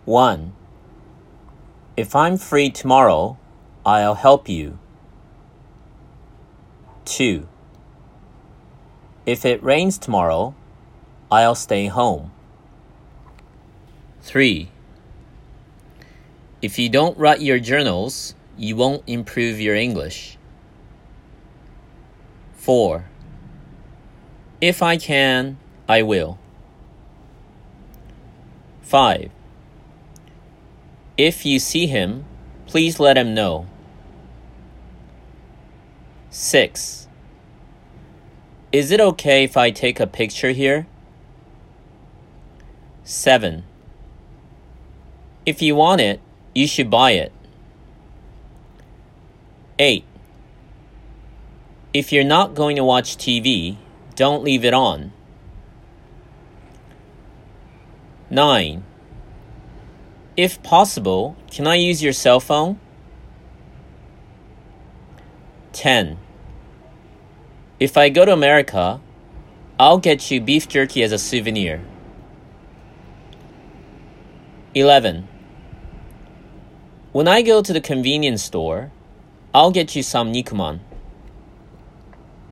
1. If I'm free tomorrow, I'll help you. 2. If it rains tomorrow, I'll stay home. 3. If you don't write your journals, you won't improve your English. 4. If I can, I will. 5. If you see him, please let him know. 6. Is it okay if I take a picture here? 7. If you want it, you should buy it. 8. If you're not going to watch TV, don't leave it on. 9. If possible, can I use your cell phone? 10. If I go to America, I'll get you beef jerky as a souvenir. 11. When I go to the convenience store, I'll get you some Nikuman.